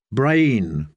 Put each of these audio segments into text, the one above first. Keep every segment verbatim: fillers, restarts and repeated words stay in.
Brian.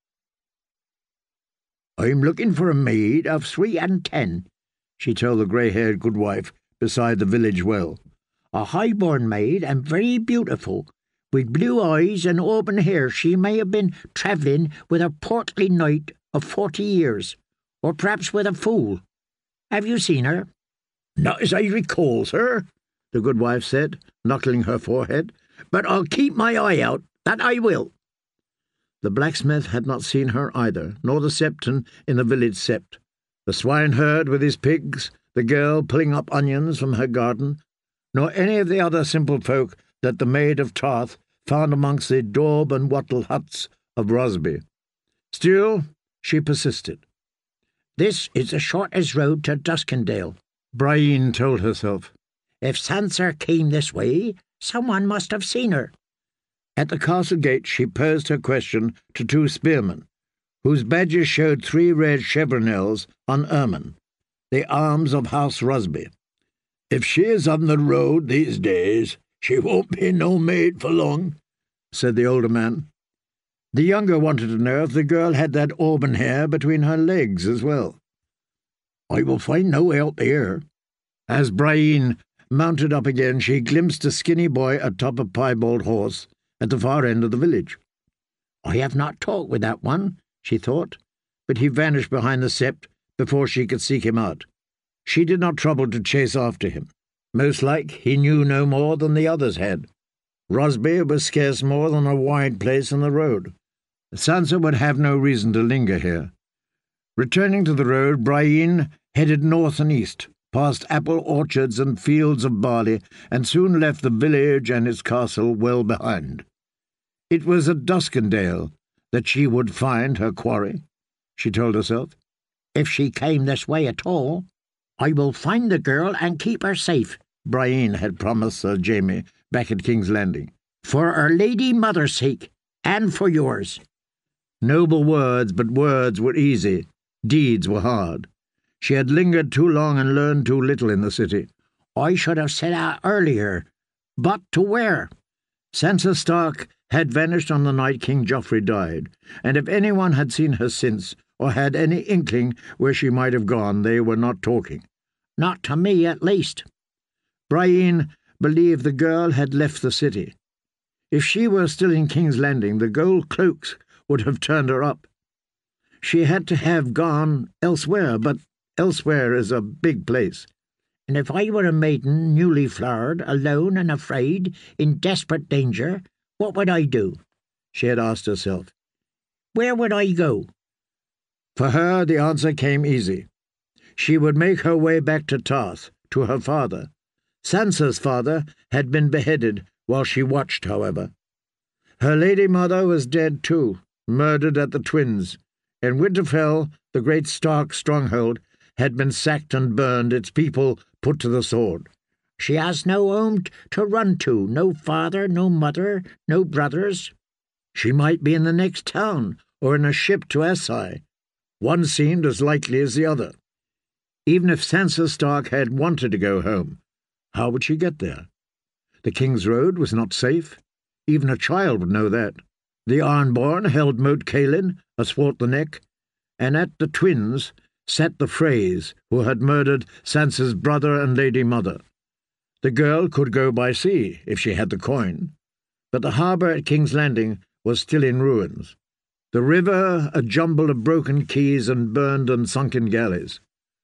"I'm looking for a maid of three and ten," she told the grey-haired goodwife beside the village well. "A high-born maid and very beautiful, with blue eyes and auburn hair. She may have been travelling with a portly knight of forty years, or perhaps with a fool. Have you seen her?" "Not as I recall, sir," the goodwife said, knuckling her forehead, "but I'll keep my eye out, that I will." The blacksmith had not seen her either, nor the septon in the village sept, the swineherd with his pigs, the girl pulling up onions from her garden, nor any of the other simple folk that the maid of Tarth found amongst the daub and wattle huts of Rosby. Still, she persisted. "This is the shortest road to Duskendale," Brian told herself. "If Sansa came this way, someone must have seen her." At the castle gate she posed her question to two spearmen, whose badges showed three red chevronels on ermine, the arms of House Rosby. "If she is on the road these days, she won't be no maid for long," said the older man. The younger wanted to know if the girl had that auburn hair between her legs as well. "I will find no help here." As Brian mounted up again, she glimpsed a skinny boy atop a piebald horse at the far end of the village. "I have not talked with that one," she thought, but he vanished behind the sept before she could seek him out. She did not trouble to chase after him. Most like he knew no more than the others had. Rosby was scarce more than a wide place in the road. Sansa would have no reason to linger here. Returning to the road, Brian headed north and east, past apple orchards and fields of barley, and soon left the village and its castle well behind. It was at Duskendale that she would find her quarry, she told herself. "If she came this way at all, I will find the girl and keep her safe," Brian had promised Sir Jaime back at King's Landing, "for her lady mother's sake, and for yours." Noble words, but words were easy, deeds were hard. She had lingered too long and learned too little in the city. "I should have set out earlier, but to where?" Sansa Stark had vanished on the night King Joffrey died, and if anyone had seen her since, or had any inkling where she might have gone, they were not talking. Not to me, at least. Brian believed the girl had left the city. If she were still in King's Landing, the gold cloaks would have turned her up. She had to have gone elsewhere, but elsewhere is a big place. "And if I were a maiden newly flowered, alone and afraid, in desperate danger, what would I do?" she had asked herself. "Where would I go?" For her the answer came easy. She would make her way back to Tarth, to her father. Sansa's father had been beheaded while she watched, however. Her lady mother was dead too, murdered at the Twins, and Winterfell, the great Stark stronghold, had been sacked and burned, its people put to the sword. "She has no home to run to, no father, no mother, no brothers." She might be in the next town, or in a ship to Asai. One seemed as likely as the other. Even if Sansa Stark had wanted to go home, how would she get there? The King's Road was not safe. Even a child would know that. The Ironborn held Moat Cailin athwart the neck, and at the Twins sat the Freys, who had murdered Sansa's brother and lady mother. The girl could go by sea, if she had the coin, but the harbour at King's Landing was still in ruins. The river a jumble of broken quays and burned and sunken galleys.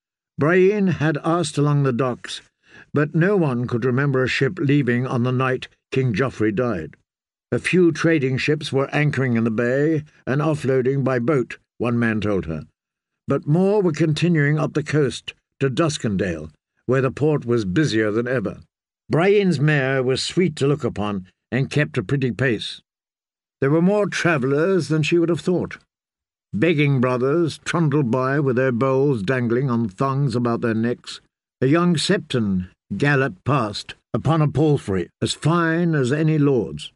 Brian had asked along the docks, but no one could remember a ship leaving on the night King Joffrey died. A few trading ships were anchoring in the bay and offloading by boat, one man told her, but more were continuing up the coast to Duskendale, where the port was busier than ever. Brian's mare was sweet to look upon and kept a pretty pace. There were more travellers than she would have thought. Begging brothers trundled by with their bowls dangling on thongs about their necks. A young septon galloped past upon a palfrey as fine as any lord's.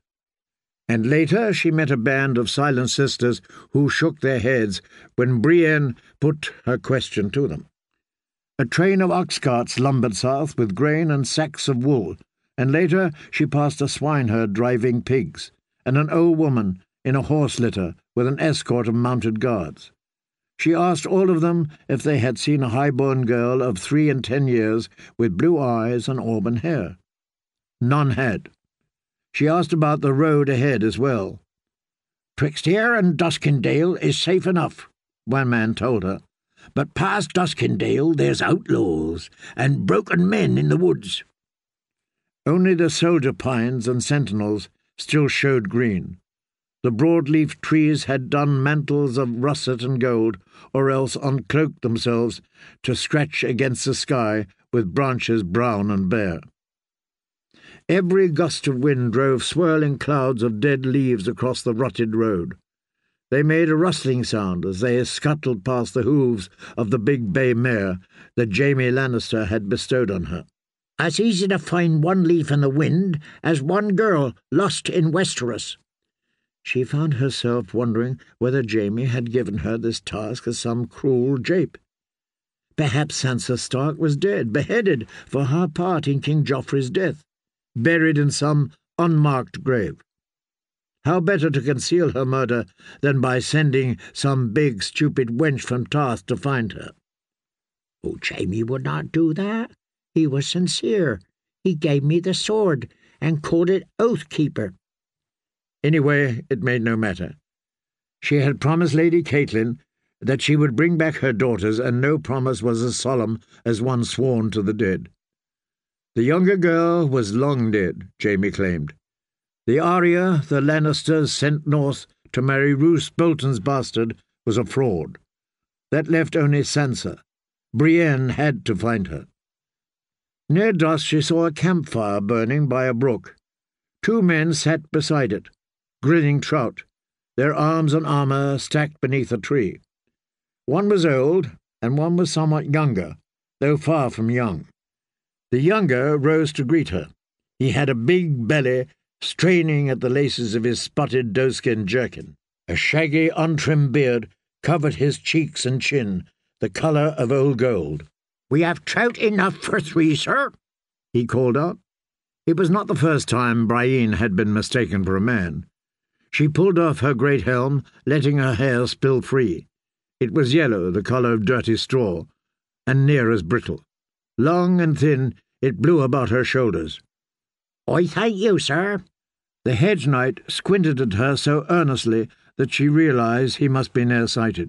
And later she met a band of silent sisters who shook their heads when Brienne put her question to them. A train of ox carts lumbered south with grain and sacks of wool, and later she passed a swineherd driving pigs, and an old woman in a horse litter with an escort of mounted guards. She asked all of them if they had seen a high-born girl of three and ten years with blue eyes and auburn hair. None had. She asked about the road ahead as well. "'Twixt here and Duskendale is safe enough," one man told her, "but past Duskendale there's outlaws and broken men in the woods." Only the soldier pines and sentinels still showed green. The broad-leafed trees had done mantles of russet and gold, or else uncloaked themselves to scratch against the sky with branches brown and bare. Every gust of wind drove swirling clouds of dead leaves across the rutted road. They made a rustling sound as they scuttled past the hooves of the big bay mare that Jaime Lannister had bestowed on her. "As easy to find one leaf in the wind as one girl lost in Westeros." She found herself wondering whether Jaime had given her this task as some cruel jape. Perhaps Sansa Stark was dead, beheaded for her part in King Joffrey's death, buried in some unmarked grave. How better to conceal her murder than by sending some big, stupid wench from Tarth to find her? "Oh, Jaime would not do that. He was sincere. He gave me the sword and called it Oathkeeper." Anyway, it made no matter. She had promised Lady Catelyn that she would bring back her daughters, and no promise was as solemn as one sworn to the dead. The younger girl was long dead, Jaime claimed. The Arya the Lannisters sent north to marry Roose Bolton's bastard was a fraud. That left only Sansa. Brienne had to find her. Near dusk she saw a campfire burning by a brook. Two men sat beside it, grilling trout, their arms and armour stacked beneath a tree. One was old, and one was somewhat younger, though far from young. The younger rose to greet her. He had a big belly, straining at the laces of his spotted doeskin jerkin. A shaggy, untrimmed beard covered his cheeks and chin, the colour of old gold. "We have trout enough for three, sir," he called out. It was not the first time Brienne had been mistaken for a man. She pulled off her great helm, letting her hair spill free. It was yellow, the colour of dirty straw, and near as brittle. Long and thin, it blew about her shoulders. "I thank you, sir." The hedge knight squinted at her so earnestly that she realized he must be near-sighted.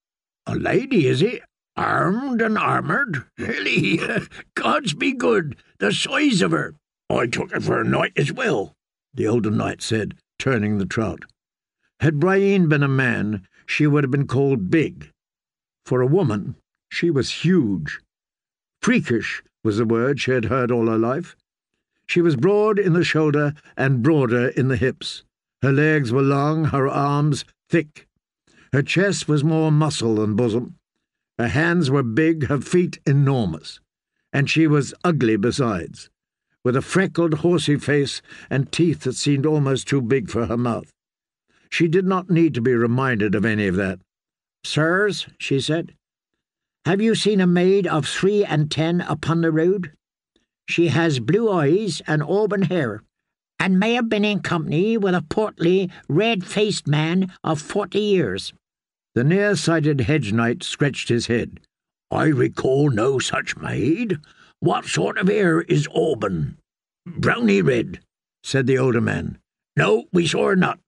"A lady, is it? Armed and armoured? Hilly, gods be good, the size of her." "I took her for a knight as well," the older knight said, turning the trout. Had Brienne been a man, she would have been called big. For a woman, she was huge. Freakish was the word she had heard all her life. She was broad in the shoulder and broader in the hips. Her legs were long, her arms thick. Her chest was more muscle than bosom. Her hands were big, her feet enormous. And she was ugly besides, with a freckled, horsey face and teeth that seemed almost too big for her mouth. She did not need to be reminded of any of that. "Sirs," she said, "have you seen a maid of three and ten upon the road? She has blue eyes and auburn hair, and may have been in company with a portly, red-faced man of forty years." The near-sighted hedge knight scratched his head. "I recall no such maid. What sort of hair is auburn?" "Browny red," said the older man. "No, we saw her not."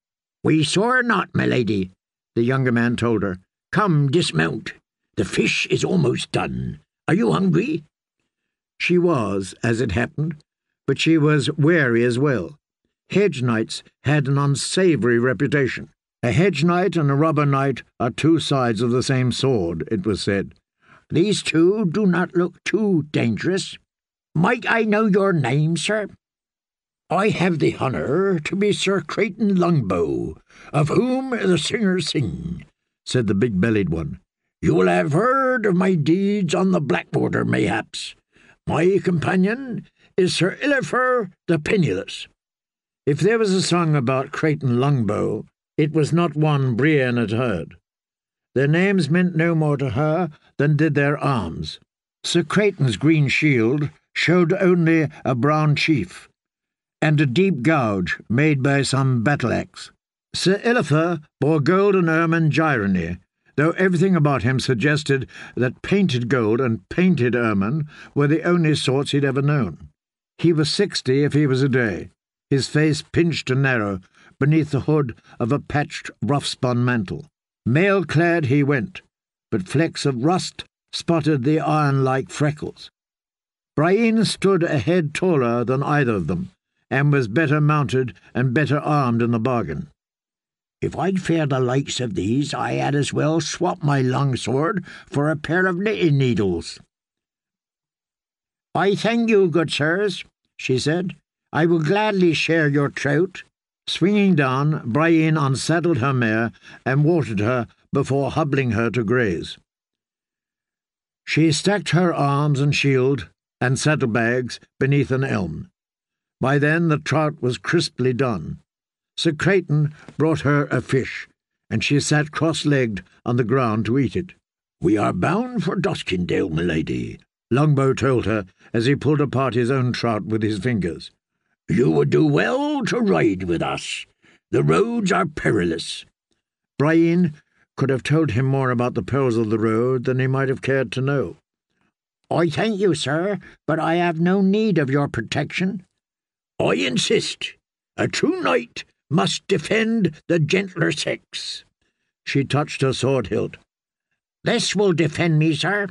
"We saw her not, my lady," the younger man told her. "Come, dismount. The fish is almost done. Are you hungry?" She was, as it happened, but she was wary as well. Hedge knights had an unsavoury reputation. A hedge knight and a robber knight are two sides of the same sword, it was said. "These two do not look too dangerous. Might I know your name, sir?" "I have the honour to be Sir Creighton Longbow, of whom the singers sing," said the big-bellied one. "You will have heard of my deeds on the Blackwater, mayhaps. My companion is Sir Illafer the Penniless." If there was a song about Creighton Longbow, it was not one Brienne had heard. Their names meant no more to her than did their arms. Sir Creighton's green shield showed only a brown chief, and a deep gouge made by some battle-axe. Sir Elifer bore golden ermine girony, though everything about him suggested that painted gold and painted ermine were the only sorts he'd ever known. He was sixty if he was a day, his face pinched and narrow beneath the hood of a patched, rough-spun mantle. Mail-clad he went, but flecks of rust spotted the iron-like freckles. Brian stood a head taller than either of them, and was better mounted and better armed in the bargain. If I'd fare the likes of these, I had as well swap my long sword for a pair of knitting needles. I thank you, good sirs, she said. I will gladly share your trout. Swinging down, Brian unsaddled her mare and watered her before hobbling her to graze. She stacked her arms and shield and saddlebags beneath an elm. By then the trout was crisply done. Sir Creighton brought her a fish, and she sat cross-legged on the ground to eat it. "We are bound for Duskindale, milady," Longbow told her as he pulled apart his own trout with his fingers. "You would do well to ride with us. The roads are perilous." Brian could have told him more about the perils of the road than he might have cared to know. "I thank you, sir, but I have no need of your protection." "I insist. A true knight must defend the gentler sex." She touched her sword hilt. "This will defend me, sir."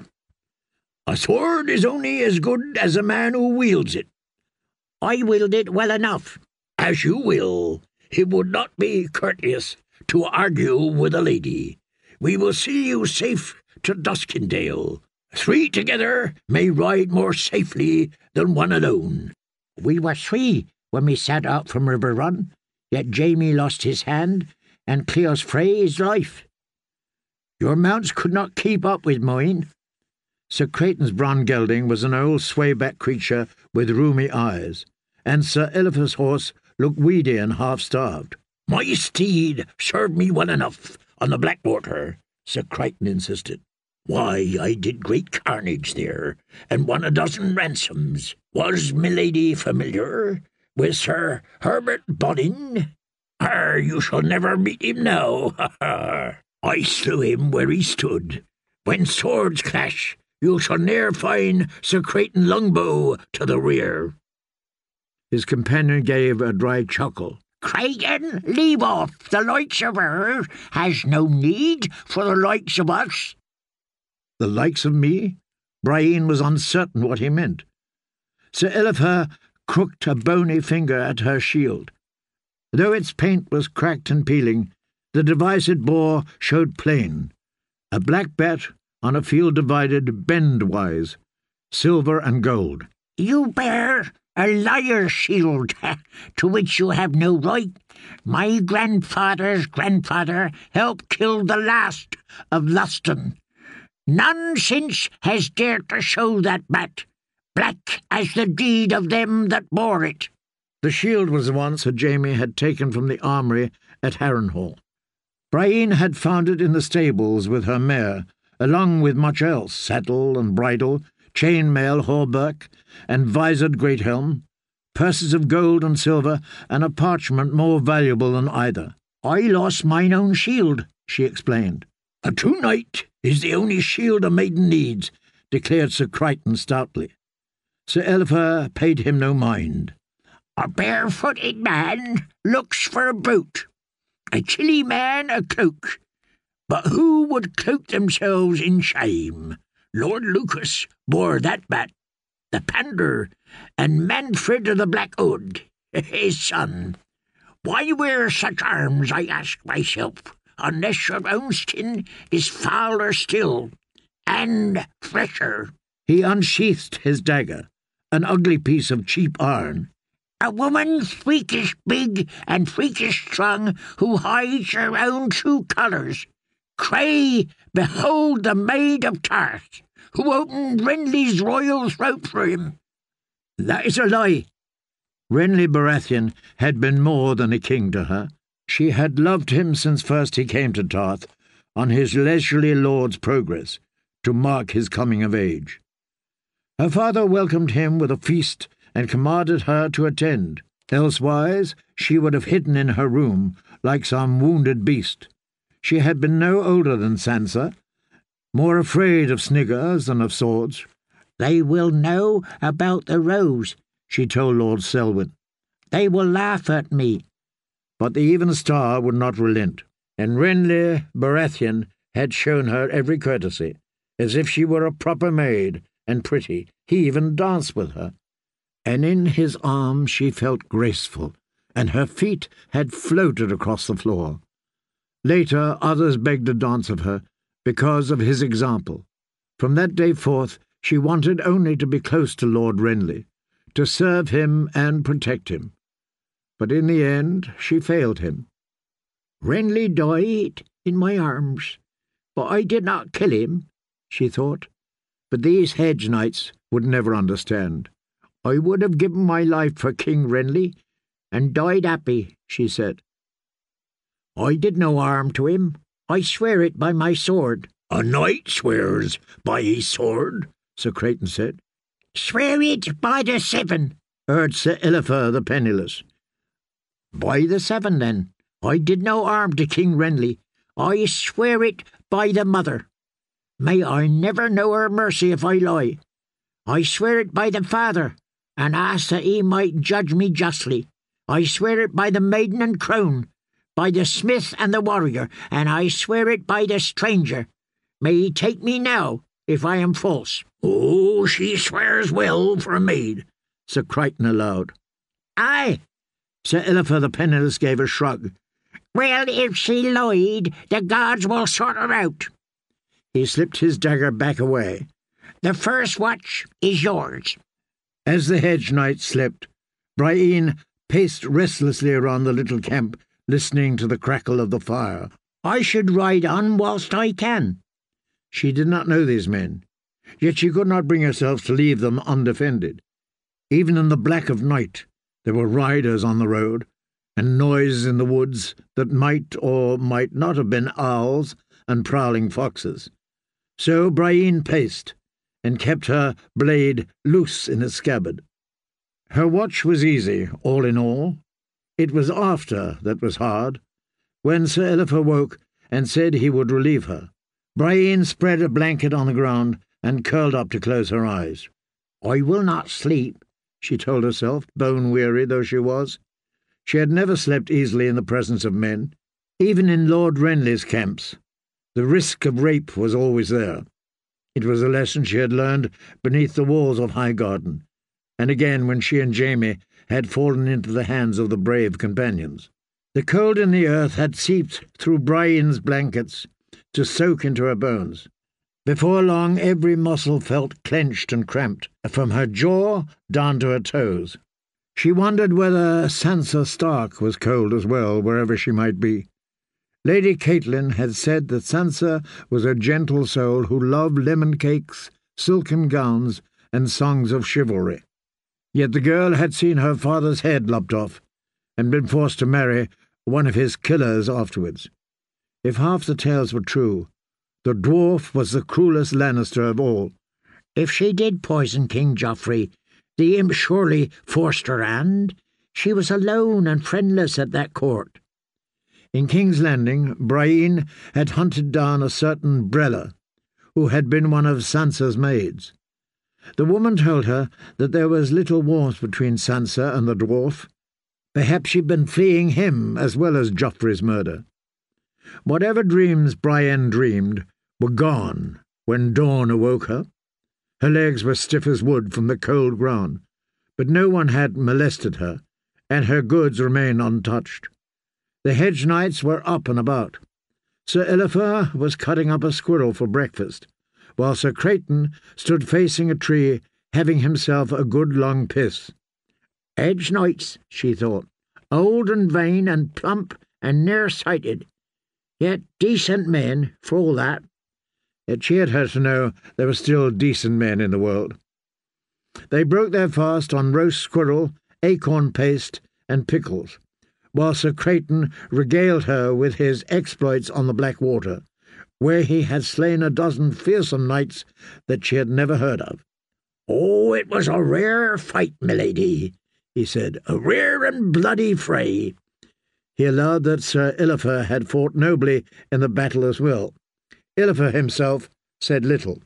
"A sword is only as good as a man who wields it." "I wield it well enough." "As you will. It would not be courteous to argue with a lady. We will see you safe to Duskindale. Three together may ride more safely than one alone." "We were three when we set out from River Run, yet Jamie lost his hand, and Cleo's Frey his life. Your mounts could not keep up with mine." Sir Creighton's brown gelding was an old swayback creature with rheumy eyes, and Sir Elifer's horse looked weedy and half-starved. "My steed served me well enough on the Blackwater," Sir Crichton insisted. "Why, I did great carnage there, and won a dozen ransoms. Was milady familiar with Sir Herbert Bodin? Ah, you shall never meet him now, ha ha! I slew him where he stood. When swords clash, you shall ne'er find Sir Creighton Longbow to the rear." His companion gave a dry chuckle. "Creighton, leave off. The likes of her has no need for the likes of us." The likes of me? Brian was uncertain what he meant. Sir Elifer crooked a bony finger at her shield. Though its paint was cracked and peeling, the device it bore showed plain. A black bat on a field divided bendwise, silver and gold. "You bear a liar's shield, to which you have no right. My grandfather's grandfather helped kill the last of Luston. None since has dared to show that bat, black as the deed of them that bore it." The shield was the one Sir Jamie had taken from the armoury at Harrenhal. Brian had found it in the stables with her mare, along with much else, saddle and bridle, chain-mail, hauberk, and visored great helm, purses of gold and silver, and a parchment more valuable than either. "I lost mine own shield," she explained. "A true knight is the only shield a maiden needs," declared Sir Crichton stoutly. Sir Elifer paid him no mind. "A barefooted man looks for a boot, a chilly man a cloak. But who would cloak themselves in shame? Lord Lucas bore that bat, the Pander, and Manfred of the Black Hood, his son. Why wear such arms, I ask myself, unless your own skin is fouler still, and fresher?" He unsheathed his dagger, an ugly piece of cheap iron. "A woman freakish big and freakish strong, who hides her own true colours. Cray, behold the Maid of Tarth, who opened Renly's royal throat for him." "That is a lie." Renly Baratheon had been more than a king to her. She had loved him since first he came to Tarth, on his leisurely lord's progress, to mark his coming of age. Her father welcomed him with a feast and commanded her to attend. Elsewise she would have hidden in her room, like some wounded beast. She had been no older than Sansa, more afraid of sniggers than of swords. "They will know about the rose," she told Lord Selwyn. "They will laugh at me." But the even star would not relent, and Renly Baratheon had shown her every courtesy, as if she were a proper maid and pretty. He even danced with her, and in his arms she felt graceful, and her feet had floated across the floor. Later others begged a dance of her, because of his example. From that day forth she wanted only to be close to Lord Renly, to serve him and protect him. But in the end she failed him. "Renly died in my arms, but I did not kill him," she thought. But these hedge knights would never understand. "I would have given my life for King Renly, and died happy," she said. "I did no harm to him. I swear it by my sword." "A knight swears by his sword," Sir Creighton said. "Swear it by the seven," urged Sir Illifer the Penniless. "By the seven, then. I did no harm to King Renly. I swear it by the mother. May I never know her mercy if I lie. I swear it by the father, and ask that he might judge me justly. I swear it by the maiden and crone, by the smith and the warrior, and I swear it by the stranger. May he take me now, if I am false." "Oh, she swears well for a maid," Sir Crichton allowed. "Aye." Sir Illifer the Penniless gave a shrug. "Well, if she lied, the gods will sort her out." He slipped his dagger back away. "The first watch is yours." As the hedge knights slept, Brienne paced restlessly around the little camp, listening to the crackle of the fire. "I should ride on whilst I can." She did not know these men, yet she could not bring herself to leave them undefended. Even in the black of night there were riders on the road, and noise in the woods that might or might not have been owls and prowling foxes. So Brienne paced, and kept her blade loose in its scabbard. Her watch was easy, all in all. It was after that was hard. When Sir Illifer woke and said he would relieve her, Brienne spread a blanket on the ground and curled up to close her eyes. "I will not sleep," she told herself, bone-weary though she was. She had never slept easily in the presence of men. Even in Lord Renly's camps, the risk of rape was always there. It was a lesson she had learned beneath the walls of Highgarden, and again when she and Jaime had fallen into the hands of the brave companions. The cold in the earth had seeped through Brienne's blankets to soak into her bones. Before long every muscle felt clenched and cramped, from her jaw down to her toes. She wondered whether Sansa Stark was cold as well, wherever she might be. Lady Catelyn had said that Sansa was a gentle soul who loved lemon cakes, silken gowns, and songs of chivalry. Yet the girl had seen her father's head lopped off, and been forced to marry one of his killers afterwards. If half the tales were true, the dwarf was the cruelest Lannister of all. If she did poison King Joffrey, the imp surely forced her hand. She was alone and friendless at that court. In King's Landing, Brienne had hunted down a certain Brella, who had been one of Sansa's maids. The woman told her that there was little warmth between Sansa and the dwarf. Perhaps she'd been fleeing him as well as Joffrey's murder. Whatever dreams Brienne dreamed were gone when dawn awoke her. Her legs were stiff as wood from the cold ground, but no one had molested her, and her goods remained untouched. The hedge knights were up and about. Sir Illifer was cutting up a squirrel for breakfast, while Sir Creighton stood facing a tree, having himself a good long piss. "Hedge knights," she thought, "old and vain and plump and near-sighted, yet decent men for all that." It cheered her to know there were still decent men in the world. They broke their fast on roast squirrel, acorn paste, and pickles, while Sir Creighton regaled her with his exploits on the Blackwater, where he had slain a dozen fearsome knights that she had never heard of. "Oh, it was a rare fight, milady," he said, "a rare and bloody fray." He allowed that Sir Elifer had fought nobly in the battle as well. Elifer himself said little.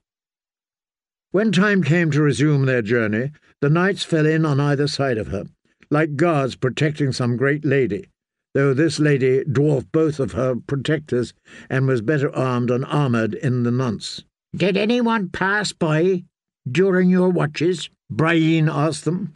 When time came to resume their journey, the knights fell in on either side of her, like guards protecting some great lady, though this lady dwarfed both of her protectors and was better armed and armoured in the nonce. "Did anyone pass by during your watches?" Brian asked them.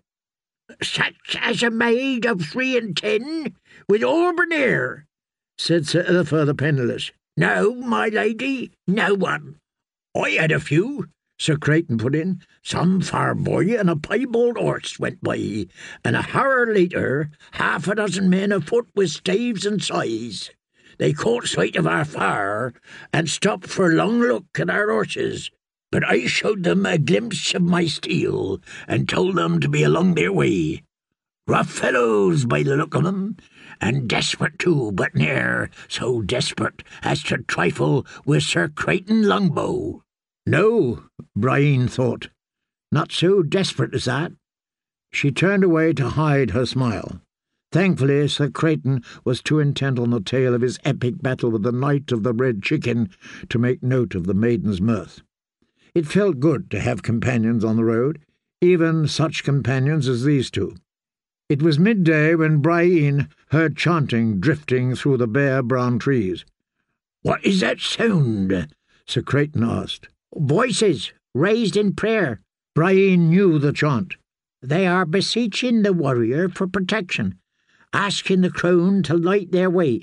"Such as a maid of three and ten, with auburn hair," said Sir Elifer the Penniless. "No, my lady, no one." "I had a few," Sir Creighton put in. "Some far boy and a piebald horse went by, and a hour later half a dozen men afoot with staves and scythes. They caught sight of our fire and stopped for a long look at our horses, but I showed them a glimpse of my steel and told them to be along their way. Rough fellows by the look of them, and desperate too, but ne'er so desperate as to trifle with Sir Creighton Longbow." No, Brian thought, not so desperate as that. She turned away to hide her smile. Thankfully, Sir Creighton was too intent on the tale of his epic battle with the Knight of the Red Chicken to make note of the maiden's mirth. It felt good to have companions on the road, even such companions as these two. It was midday when Brian heard chanting drifting through the bare brown trees. "What is that sound?" Sir Creighton asked. "Voices, raised in prayer." Brian knew the chant. "They are beseeching the warrior for protection, asking the crone to light their way."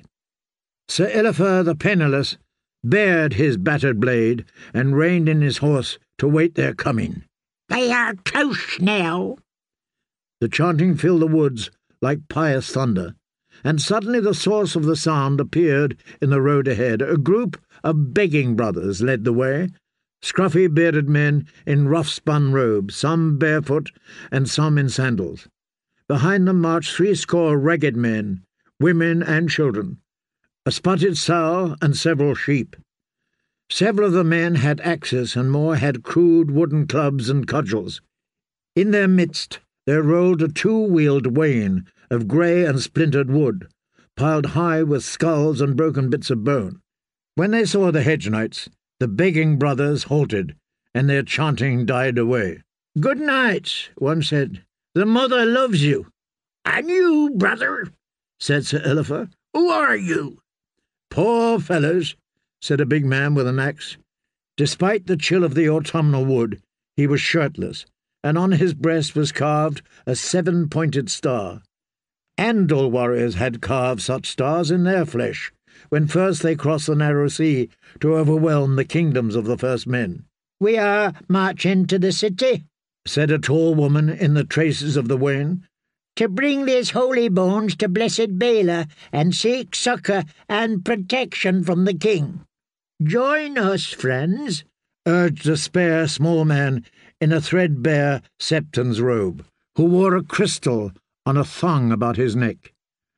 Sir Elifer the Penniless bared his battered blade and reined in his horse to wait their coming. "They are close now." The chanting filled the woods like pious thunder, and suddenly the source of the sound appeared in the road ahead. A group of begging brothers led the way, scruffy bearded men in rough-spun robes, some barefoot and some in sandals. Behind them marched threescore ragged men, women and children, a spotted sow and several sheep. Several of the men had axes, and more had crude wooden clubs and cudgels. In their midst there rolled a two-wheeled wain of grey and splintered wood, piled high with skulls and broken bits of bone. When they saw the hedge knights, the begging brothers halted, and their chanting died away. "Good night," one said. "The mother loves you." "And you, brother," said Sir Elifer. "Who are you?" "Poor fellows," said a big man with an axe. Despite the chill of the autumnal wood, he was shirtless, and on his breast was carved a seven-pointed star. Andal warriors had carved such stars in their flesh, when first they crossed the narrow sea to overwhelm the kingdoms of the first men. "We are marching to the city," said a tall woman in the traces of the wain, "to bring these holy bones to blessed Bela and seek succour and protection from the king." "Join us, friends," urged a spare small man in a threadbare septon's robe, who wore a crystal on a thong about his neck.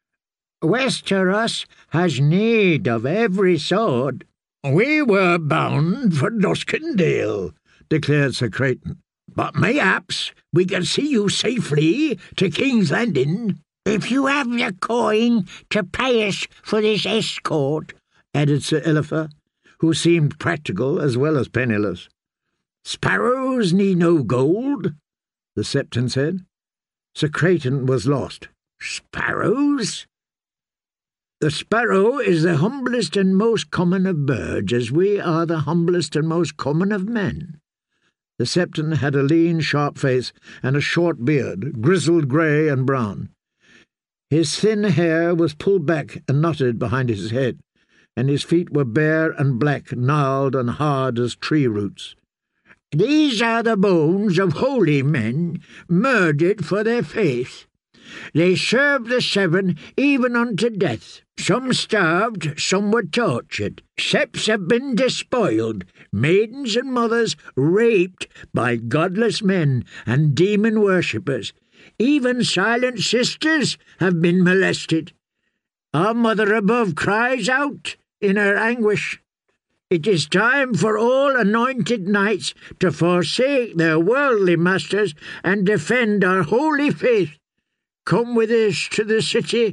"Westeros has need of every sword." "We were bound for Duskendale," declared Sir Creighton, "but mayhaps we can see you safely to King's Landing." "If you have the coin to pay us for this escort," added Sir Elifer, who seemed practical as well as penniless. "Sparrows need no gold," the Septon said. Sir Creighton was lost. "Sparrows?" "The sparrow is the humblest and most common of birds, as we are the humblest and most common of men." The Septon had a lean, sharp face and a short beard, grizzled grey and brown. His thin hair was pulled back and knotted behind his head, and his feet were bare and black, gnarled and hard as tree roots. "These are the bones of holy men, murdered for their faith. They served the Seven even unto death. Some starved, some were tortured. Septs have been despoiled, maidens and mothers raped by godless men and demon worshippers. Even silent sisters have been molested. Our Mother above cries out in her anguish. It is time for all anointed knights to forsake their worldly masters and defend our holy faith. Come with us to the city,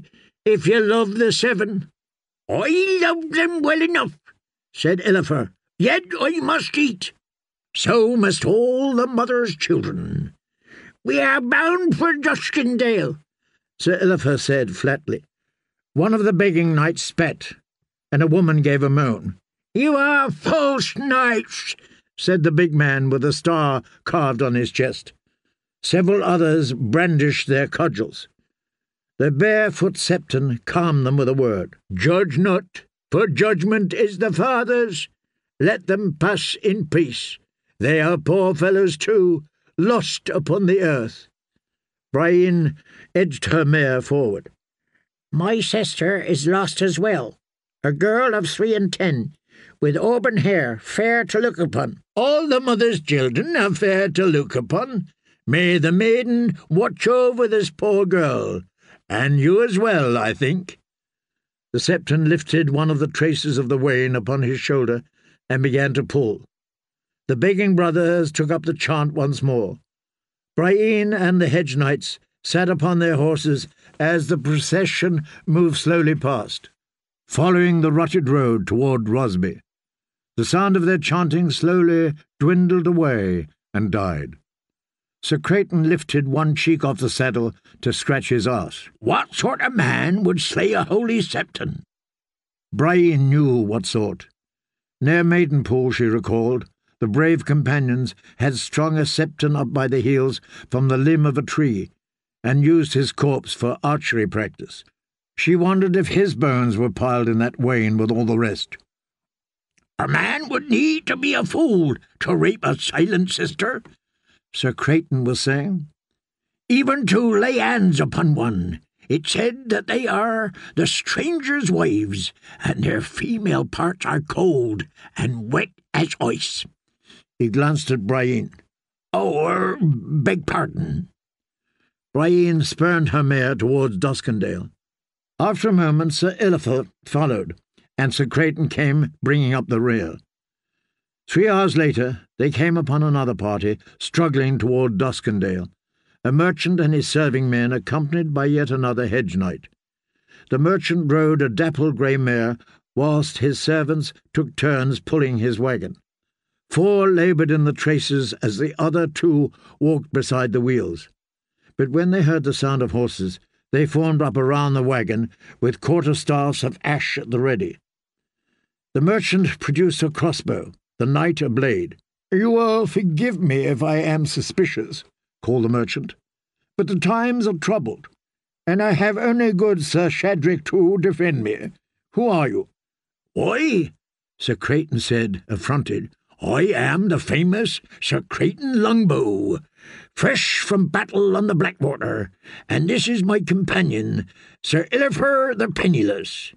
if you love the seven." "I love them well enough," said Eliphar, "yet I must eat. So must all the mother's children. We are bound for Duskendale," Sir Eliphar said flatly. One of the begging knights spat, and a woman gave a moan. "You are false knights," said the big man with a star carved on his chest. Several others brandished their cudgels. The barefoot Septon calmed them with a word. "Judge not, for judgment is the Father's. Let them pass in peace. They are poor fellows too, lost upon the earth." Brian edged her mare forward. "My sister is lost as well, a girl of three and ten, with auburn hair, fair to look upon." "All the mother's children are fair to look upon. May the maiden watch over this poor girl, and you as well, I think." The Septon lifted one of the traces of the wain upon his shoulder and began to pull. The begging brothers took up the chant once more. Brian and the hedge knights sat upon their horses as the procession moved slowly past, following the rutted road toward Rosby. The sound of their chanting slowly dwindled away and died. Sir Creighton lifted one cheek off the saddle to scratch his arse. "What sort of man would slay a holy Septon?" Brian knew what sort. Near Maidenpool, she recalled, the brave companions had strung a Septon up by the heels from the limb of a tree and used his corpse for archery practice. She wondered if his bones were piled in that wain with all the rest. "A man would need to be a fool to rape a silent sister," Sir Creighton was saying. "Even to lay hands upon one. It's said that they are the strangers' wives, and their female parts are cold and wet as ice." He glanced at Brian. "Oh, er, beg pardon." Brian spurned her mare towards Duskendale. After a moment Sir Eliphar followed, and Sir Creighton came bringing up the rear. Three hours later they came upon another party struggling toward Duskendale, a merchant and his serving men accompanied by yet another hedge knight. The merchant rode a dappled grey mare, whilst his servants took turns pulling his wagon. Four laboured in the traces as the other two walked beside the wheels. But when they heard the sound of horses, they formed up around the wagon with quarter-staffs of ash at the ready. The merchant produced a crossbow, the knight a blade. "You will forgive me if I am suspicious," called the merchant, "but the times are troubled, and I have only good Sir Shadrick to defend me. Who are you?" "Why," Sir Creighton said, affronted, "I am the famous Sir Creighton Longbow, fresh from battle on the Blackwater, and this is my companion, Sir Eliphar the Penniless."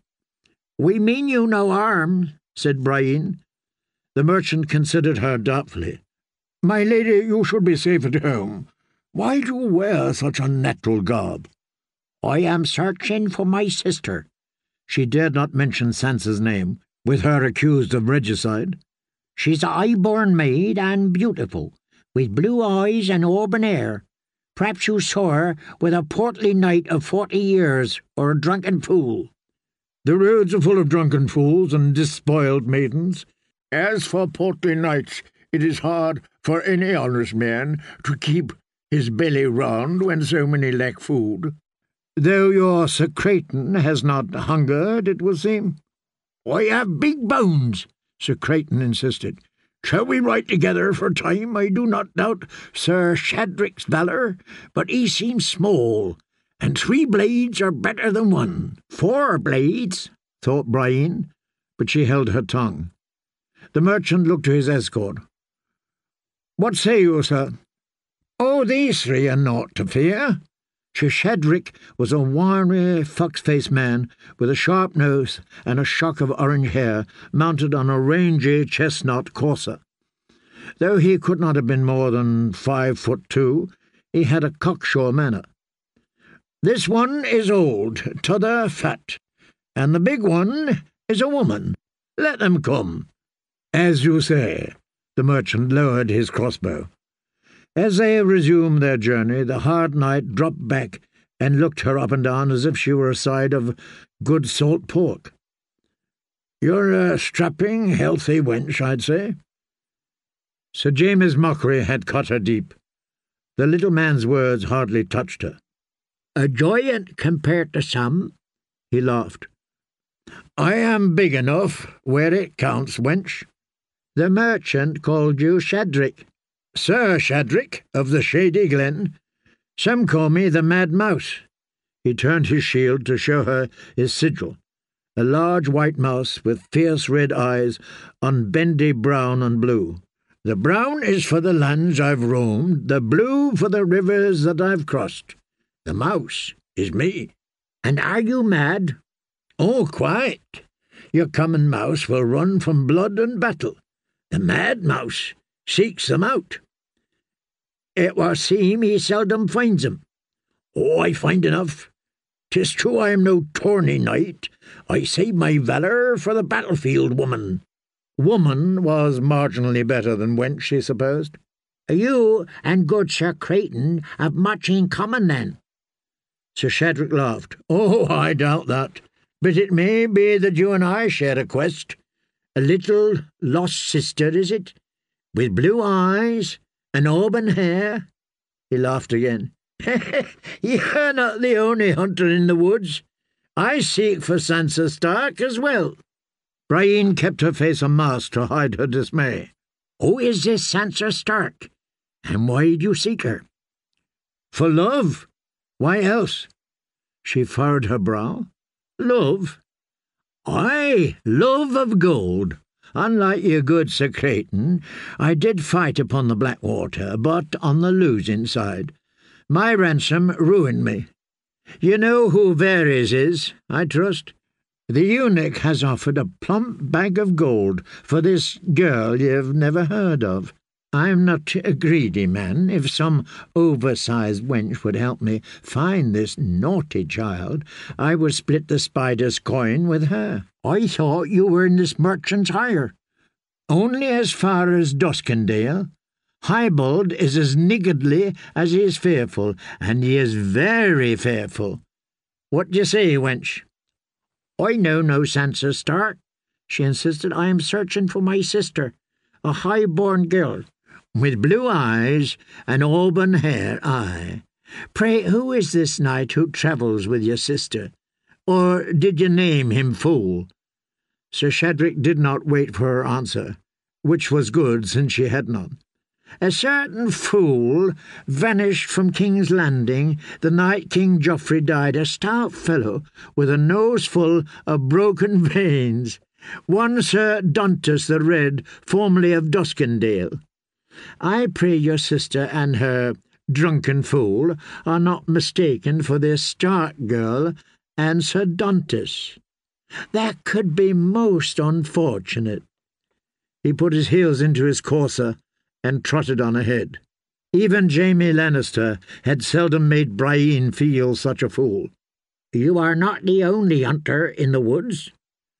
"We mean you no harm," said Brian. The merchant considered her doubtfully. "My lady, you should be safe at home. Why do you wear such unnatural garb?" "I am searching for my sister." She dared not mention Sansa's name, with her accused of regicide. "She's a high-born maid and beautiful, with blue eyes and auburn hair. Perhaps you saw her with a portly knight of forty years, or a drunken fool." "The roads are full of drunken fools and despoiled maidens. As for portly knights, it is hard for any honest man to keep his belly round when so many lack food." "Though your Sir Creighton has not hungered, it will seem." "I have big bones," Sir Creighton insisted. "Shall we ride together for a time? I do not doubt Sir Shadrick's valour, but he seems small, and three blades are better than one." "Four blades," thought Brian, but she held her tongue. The merchant looked to his escort. "What say you, sir?" "Oh, these three are naught to fear." Sir Shadrick was a wiry, fox-faced man with a sharp nose and a shock of orange hair, mounted on a rangy chestnut courser. Though he could not have been more than five foot two, he had a cocksure manner. "This one is old, t'other fat, and the big one is a woman. Let them come." "As you say." The merchant lowered his crossbow. As they resumed their journey, the hard night dropped back and looked her up and down as if she were a side of good salt pork. "You're a strapping, healthy wench, I'd say." Sir James's mockery had cut her deep. The little man's words hardly touched her. "A giant compared to some," he laughed. "I am big enough where it counts, wench. The merchant called you Shadrick. Sir Shadrick of the Shady Glen. Some call me the Mad Mouse." He turned his shield to show her his sigil, a large white mouse with fierce red eyes on bendy brown and blue. "The brown is for the lands I've roamed, the blue for the rivers that I've crossed. The mouse is me." "And are you mad?" "Oh, quite. Your common mouse will run from blood and battle. The mad mouse seeks them out. It was seem he seldom finds them. Oh, I find enough. 'Tis true I am no tourney knight. I save my valour for the battlefield, woman." Woman was marginally better than wench, she supposed. "You and good Sir Creighton have much in common, then." Sir Shadrick laughed. "Oh, I doubt that. But it may be that you and I share a quest. A little lost sister, is it? With blue eyes and auburn hair?" He laughed again. "You're not the only hunter in the woods. I seek for Sansa Stark as well." Brienne kept her face unmasked to hide her dismay. "Who is this Sansa Stark, and why do you seek her?" "For love. Why else?" She furrowed her brow. "Love? Aye, love of gold. Unlike your good Sir Creighton, I did fight upon the Blackwater, but on the losing side. My ransom ruined me. You know who Varys is, I trust? The eunuch has offered a plump bag of gold for this girl you've never heard of. I'm not a greedy man. If some oversized wench would help me find this naughty child, I would split the spider's coin with her." "I thought you were in this merchant's hire." "Only as far as Duskendale. Hybald is as niggardly as he is fearful, and he is very fearful. What d'ye say, wench?" "I know no Sansa Stark," she insisted. "I am searching for my sister, a high-born girl, with blue eyes and auburn hair, aye. Pray, who is this knight who travels with your sister? Or did you name him fool?" Sir Shadrick did not wait for her answer, which was good, since she had none. "A certain fool vanished from King's Landing the night King Joffrey died, a stout fellow with a nose full of broken veins, one Sir Dontus the Red, formerly of Duskendale. I pray your sister and her drunken fool are not mistaken for this Stark girl and Sir Dontus. That could be most unfortunate." He put his heels into his courser and trotted on ahead. Even Jaime Lannister had seldom made Brienne feel such a fool. "You are not the only hunter in the woods."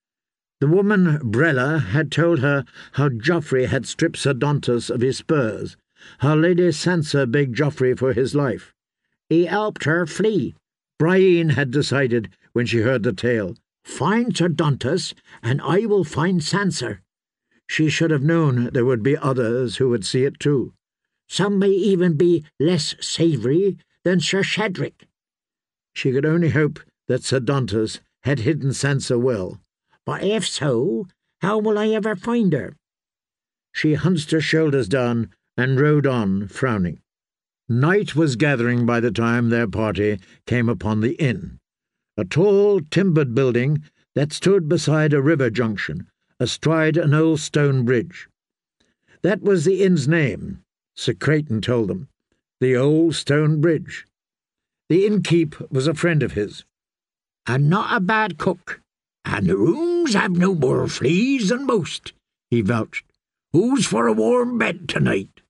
The woman Brella had told her how Joffrey had stripped Sir Dontus of his spurs, how Lady Sansa begged Joffrey for his life. "He helped her flee." Brienne had decided when she heard the tale. "Find Sir Dontus, and I will find Sansa." She should have known there would be others who would see it too. "Some may even be less savoury than Sir Shadrick." She could only hope that Sir Dontus had hidden Sansa well. "But if so, how will I ever find her?" She hunched her shoulders down and rode on, frowning. Night was gathering by the time their party came upon the inn, a tall, timbered building that stood beside a river junction, astride an old stone bridge. That was the inn's name, Sir Creighton told them, the Old Stone Bridge. The innkeep was a friend of his. "And not a bad cook, and the rooms have no more fleas than most," he vouched. "Who's for a warm bed tonight?"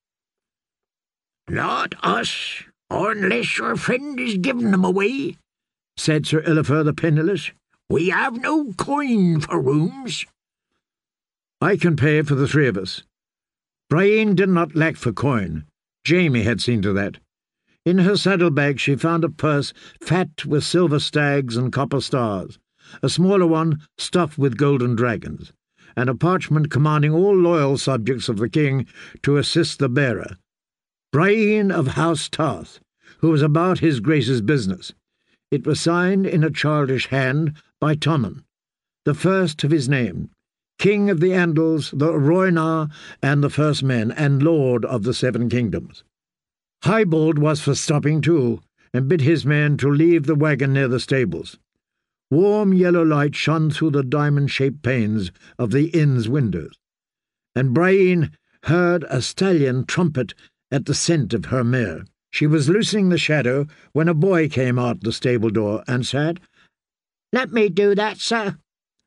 "Not us, unless your friend is giving them away," said Sir Illifer the Penniless. "We have no coin for rooms." "I can pay for the three of us." Brienne did not lack for coin. Jaime had seen to that. In her saddlebag she found a purse fat with silver stags and copper stars, a smaller one stuffed with golden dragons, and a parchment commanding all loyal subjects of the king to assist the bearer, Brian of House Tarth, who was about his grace's business. It was signed in a childish hand by Tommen, the first of his name, King of the Andals, the Rhoynar, and the First Men, and Lord of the Seven Kingdoms. Highbold was for stopping too, and bid his men to leave the wagon near the stables. Warm yellow light shone through the diamond-shaped panes of the inn's windows, and Brian heard a stallion trumpet at the scent of her mare. She was loosening the shadow when a boy came out the stable door and said, "Let me do that, sir."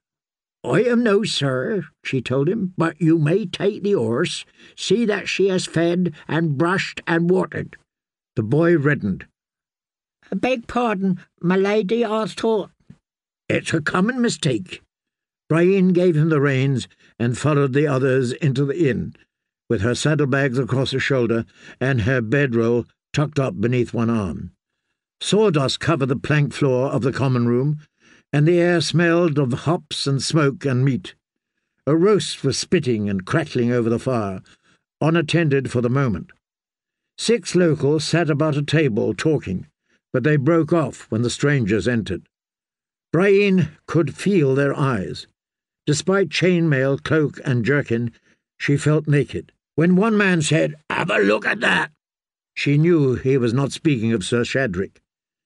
"I am no sir," she told him, "but you may take the horse. See that she has fed and brushed and watered." The boy reddened. "I beg pardon, my lady, I thought—" "It's a common mistake." Brian gave him the reins and followed the others into the inn, with her saddlebags across her shoulder and her bedroll tucked up beneath one arm. Sawdust covered the plank floor of the common room, and the air smelled of hops and smoke and meat. A roast was spitting and crackling over the fire, unattended for the moment. Six locals sat about a table talking, but they broke off when the strangers entered. Brian could feel their eyes. Despite chainmail, cloak, and jerkin, she felt naked. When one man said, "Have a look at that," she knew he was not speaking of Sir Shadrick.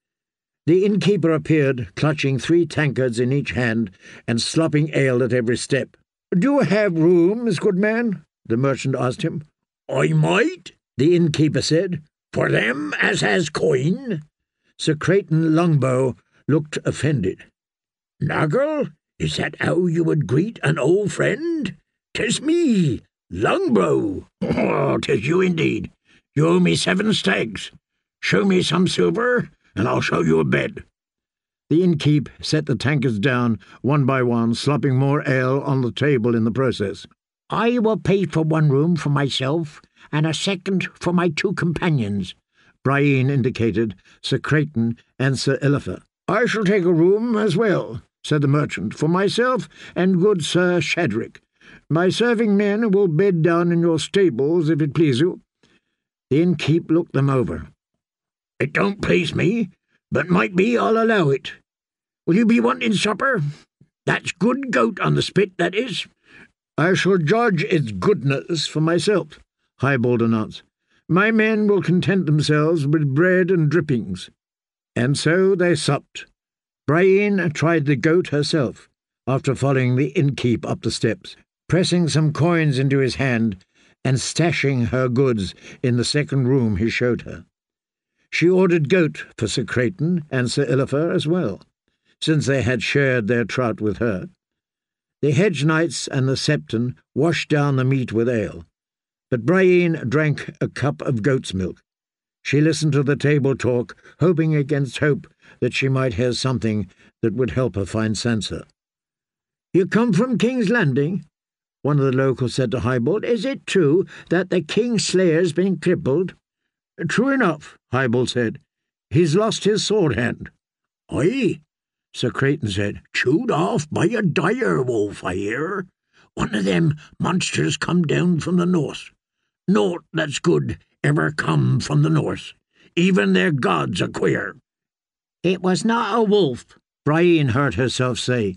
The innkeeper appeared, clutching three tankards in each hand and slopping ale at every step. "Do you have rooms, good man?" the merchant asked him. "I might," the innkeeper said, "for them as has coin." Sir Creighton Longbow looked offended. "Naggle, is that how you would greet an old friend? 'Tis me, Longbow." "Oh, 'tis you indeed. You owe me seven stags. Show me some silver, and I'll show you a bed." The innkeep set the tankards down one by one, slopping more ale on the table in the process. "I will pay for one room for myself, and a second for my two companions." Brian indicated Sir Creighton and Sir Illither. "I shall take a room as well," said the merchant, "for myself and good Sir Shadrick. My serving men will bed down in your stables, if it please you." The innkeep looked them over. "It don't please me, but might be I'll allow it. Will you be wanting supper? That's good goat on the spit, that is." "I shall judge its goodness for myself," Highbold announced. "My men will content themselves with bread and drippings." And so they supped. Brian tried the goat herself, after following the innkeep up the steps, pressing some coins into his hand and stashing her goods in the second room he showed her. She ordered goat for Sir Creighton and Sir Illither as well, since they had shared their trout with her. The hedge knights and the septon washed down the meat with ale, but Brian drank a cup of goat's milk. She listened to the table talk, hoping against hope that she might hear something that would help her find Sansa. "You come from King's Landing?" one of the locals said to Highbold. "Is it true that the King's Slayer's been crippled?" "True enough," Highbold said. "He's lost his sword hand." "Aye," Sir Creighton said. "Chewed off by a dire wolf, I hear. One of them monsters come down from the north. Naught that's good ever come from the north. Even their gods are queer." "It was not a wolf," Brian heard herself say.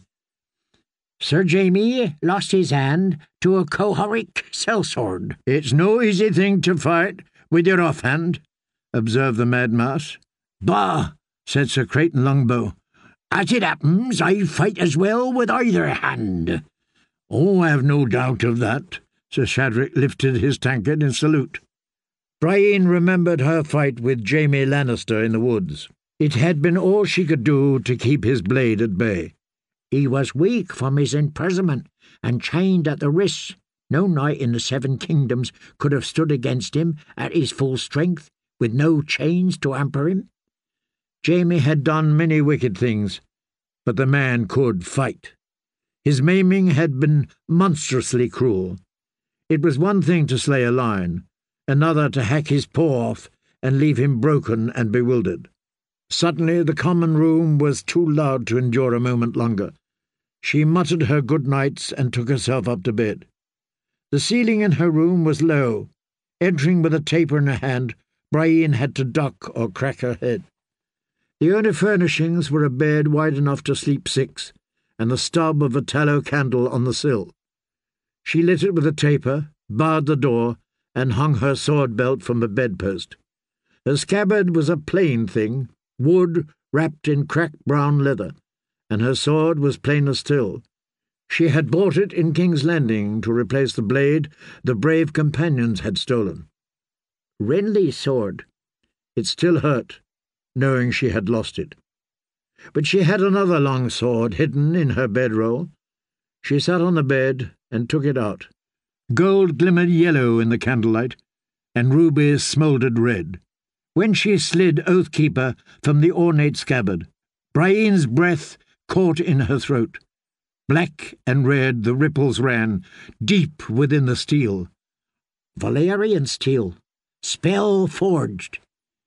"Sir Jamie lost his hand to a Cohoric sellsword." "It's no easy thing to fight with your offhand," observed the Mad Mouse. "Bah," said Sir Creighton Longbow. "As it happens, I fight as well with either hand." "Oh, I have no doubt of that." Sir Shadrick lifted his tankard in salute. Brian remembered her fight with Jaime Lannister in the woods. It had been all she could do to keep his blade at bay. He was weak from his imprisonment and chained at the wrists. No knight in the Seven Kingdoms could have stood against him at his full strength, with no chains to hamper him. Jaime had done many wicked things, but the man could fight. His maiming had been monstrously cruel. It was one thing to slay a lion, another to hack his paw off and leave him broken and bewildered. Suddenly the common room was too loud to endure a moment longer. She muttered her good nights and took herself up to bed. The ceiling in her room was low. Entering with a taper in her hand, Brian had to duck or crack her head. The only furnishings were a bed wide enough to sleep six, and the stub of a tallow candle on the sill. She lit it with a taper, barred the door, and hung her sword belt from the bedpost. Her scabbard was a plain thing, wood wrapped in cracked brown leather, and her sword was plainer still. She had bought it in King's Landing to replace the blade the brave companions had stolen. Renly's sword. It still hurt, knowing she had lost it. But she had another long sword hidden in her bedroll. She sat on the bed and took it out. Gold glimmered yellow in the candlelight, and rubies smouldered red. When she slid Oathkeeper from the ornate scabbard, Brian's breath caught in her throat. Black and red the ripples ran, deep within the steel. Valyrian steel, spell forged.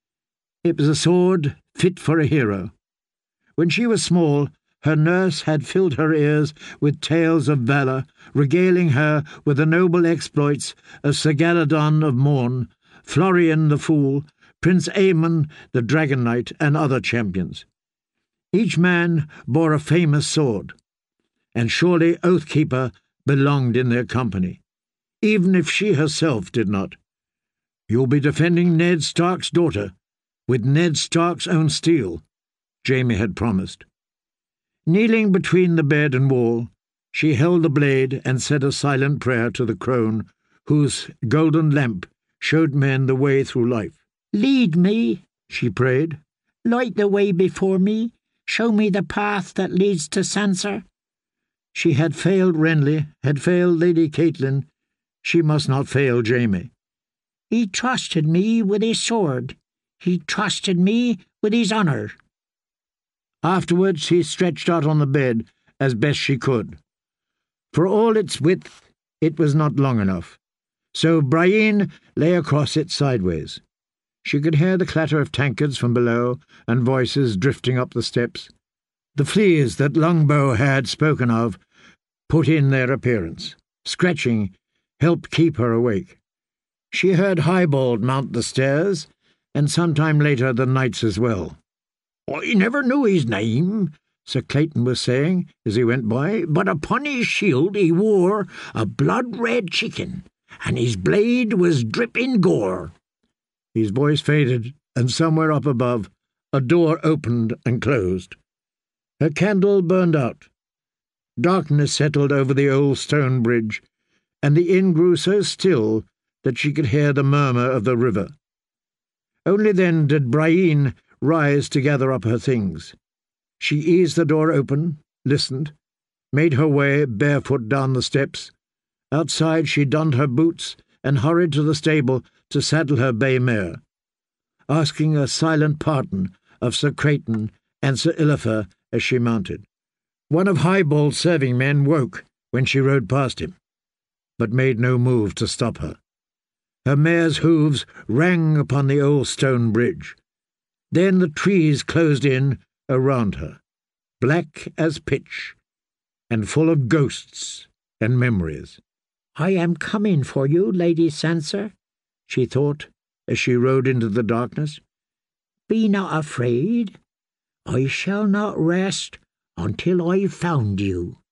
It was a sword fit for a hero. When she was small, her nurse had filled her ears with tales of valour, regaling her with the noble exploits of Sir Galadon of Morn, Florian the Fool, Prince Aemon the Dragon Knight, and other champions. Each man bore a famous sword, and surely Oathkeeper belonged in their company, even if she herself did not. "You'll be defending Ned Stark's daughter, with Ned Stark's own steel," Jaime had promised. Kneeling between the bed and wall, she held the blade and said a silent prayer to the crone, whose golden lamp showed men the way through life. "Lead me," she prayed. "Light the way before me. Show me the path that leads to Sansa." She had failed Renly, had failed Lady Catelyn. She must not fail Jaime. "He trusted me with his sword. He trusted me with his honour." Afterwards she stretched out on the bed as best she could. For all its width, it was not long enough, so Brian lay across it sideways. She could hear the clatter of tankards from below and voices drifting up the steps. The fleas that Longbow had spoken of put in their appearance. Scratching helped keep her awake. She heard Highbald mount the stairs, and some time later the knights as well. "I never knew his name," Sir Clayton was saying as he went by, "but upon his shield he wore a blood-red chicken, and his blade was dripping gore." His voice faded, and somewhere up above a door opened and closed. Her candle burned out. Darkness settled over the old stone bridge, and the inn grew so still that she could hear the murmur of the river. Only then did Brian rise to gather up her things. She eased the door open, listened, made her way barefoot down the steps. Outside she donned her boots and hurried to the stable to saddle her bay mare, asking a silent pardon of Sir Creighton and Sir Illifer as she mounted. One of Highbald's serving men woke when she rode past him, but made no move to stop her. Her mare's hooves rang upon the old stone bridge. Then the trees closed in around her, black as pitch, and full of ghosts and memories. "I am coming for you, Lady Sansa," she thought as she rode into the darkness. "Be not afraid. I shall not rest until I've found you."